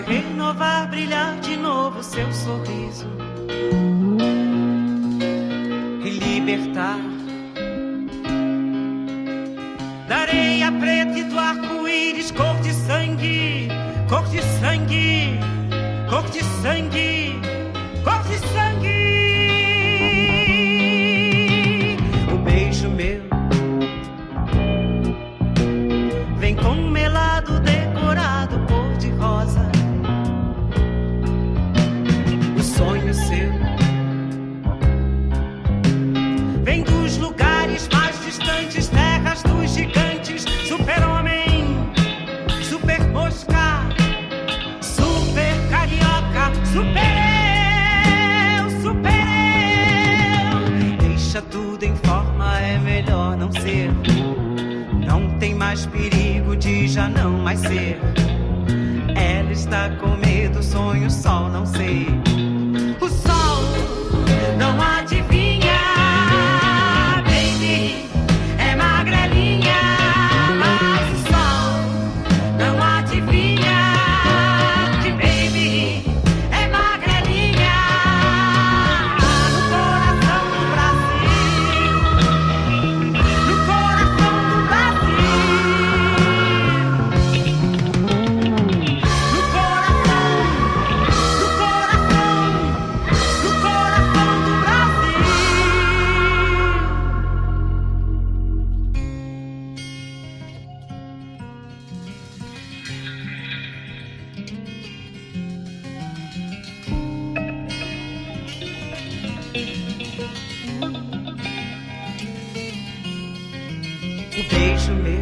vai renovar, brilhar de novo seu sorriso e libertar da areia preta e do arco-íris, cor de sangue, cor de sangue, cor de sangue, cor de sangue. O beijo meu vem com um melado decorado cor de rosa. O sonho seu vem dos lugares mais distantes, terras dos gigantes, super-homem, super-mosca, super-carioca, super-eu, super-eu. Deixa tudo em forma, é melhor não ser. Não tem mais perigo de já não mais ser. Ela está com medo, sonho, sol, não sei. O sol não adivinha, baby, é magrelinha. Mas o sol não adivinha, que baby é magrelinha. No coração do Brasil, no coração do Brasil, no coração, no coração, no coração do Brasil. O beijo meu